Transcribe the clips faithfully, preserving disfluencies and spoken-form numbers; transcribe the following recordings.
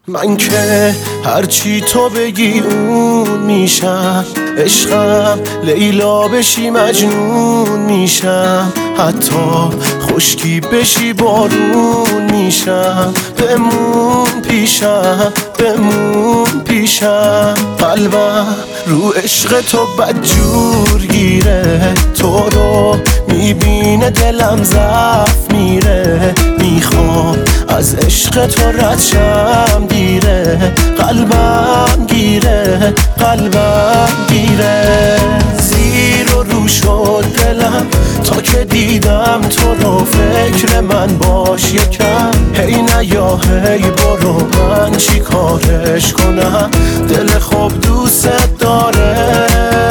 من که هرچی تو بگی اون میشم، عشقم لیلا بشی مجنون میشم، حتی خشکی بشی بارون میشم. بمون پیشم بمون پیشم، قلبم رو عشق تو بدجور گیره، تو رو میبینه دلم ضعف میره، میخوام از عشق تو رد شم دیره، قلبم گیره قلبم گیره. زیر و رو شد دلم تا که دیدم تو رو، فکر من باش یکم، هی نیا هی برو، من چی کارش کنم، دل خوب دوست داره.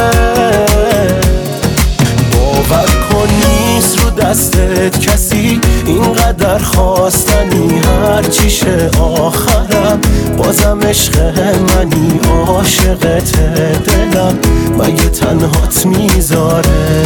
باور کن نیست رو دستت کسی اینقدر خواستنی، هر چیشه آخرم بازم عشق منی، عاشقت دلم مگه تنهات میذاره.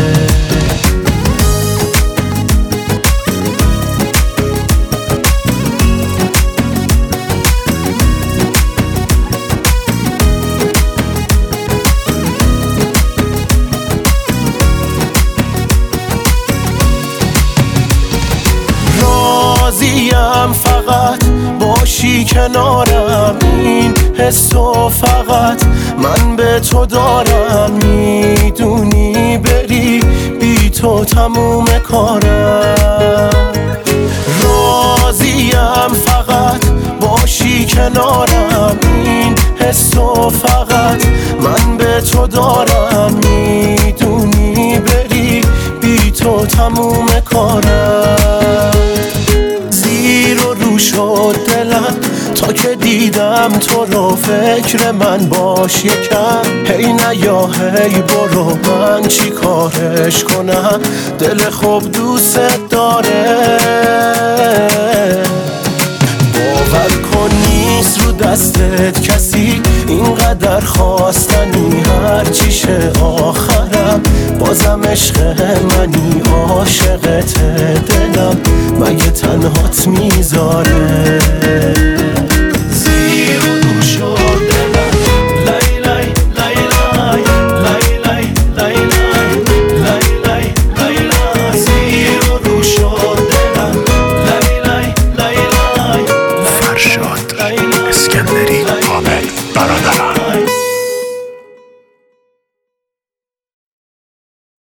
راضیم فقط باشی کنارم، این حسو فقط من به تو دارم، میدونی بری بی تو تموم کارم. راضیم فقط باشی کنارم، این حسو فقط من به تو دارم، میدونی بری بی تو تموم کارم. زیر و رو شد دلم تا که دیدم تو رو، فکر من باش یکم، هی نیا هی برو، من چی کارش کنم، دل خوب دوست داره. باور کن نیست رو دستت کسی اینقدر خواستنی، هر چیشه آخرم بازم عشق منی، عاشقت دلم مگه تنهات میذاره.